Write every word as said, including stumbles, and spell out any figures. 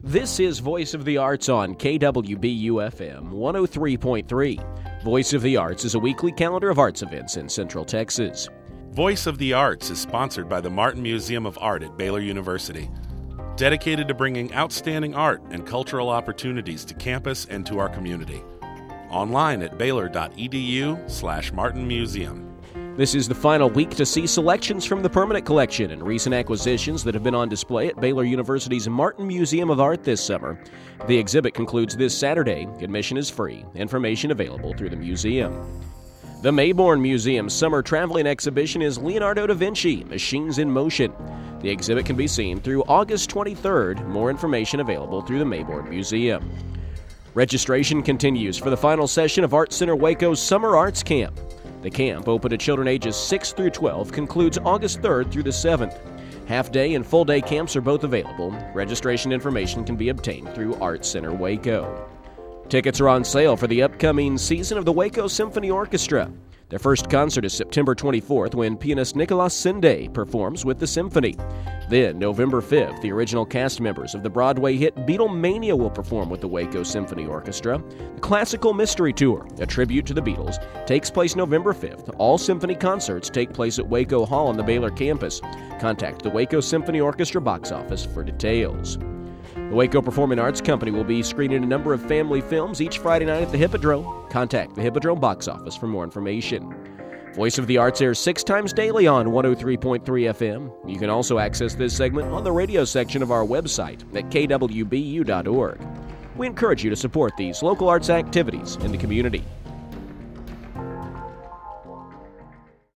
This is Voice of the Arts on K W B U F M one oh three point three. Voice of the Arts is a weekly calendar of arts events in Central Texas. Voice of the Arts is sponsored by the Martin Museum of Art at Baylor University, dedicated to bringing outstanding art and cultural opportunities to campus and to our community. Online at baylor.edu slash Martin Museum. This is the final week to see selections from the permanent collection and recent acquisitions that have been on display at Baylor University's Martin Museum of Art this summer. The exhibit concludes this Saturday. Admission is free. Information available through the museum. The Mayborn Museum's summer traveling exhibition is Leonardo da Vinci, Machines in Motion. The exhibit can be seen through August twenty-third. More information available through the Mayborn Museum. Registration continues for the final session of Art Center Waco's Summer Arts Camp. The camp, open to children ages six through twelve, concludes August third through the seventh. Half-day and full-day camps are both available. Registration information can be obtained through Art Center Waco. Tickets are on sale for the upcoming season of the Waco Symphony Orchestra. Their first concert is September twenty-fourth when pianist Nicolas Sende performs with the symphony. Then, November fifth, the original cast members of the Broadway hit Beatlemania will perform with the Waco Symphony Orchestra. The Classical Mystery Tour, a tribute to the Beatles, takes place November fifth. All symphony concerts take place at Waco Hall on the Baylor campus. Contact the Waco Symphony Orchestra box office for details. The Waco Performing Arts Company will be screening a number of family films each Friday night at the Hippodrome. Contact the Hippodrome box office for more information. Voice of the Arts airs six times daily on one oh three point three F M. You can also access this segment on the radio section of our website at K W B U dot org. We encourage you to support these local arts activities in the community.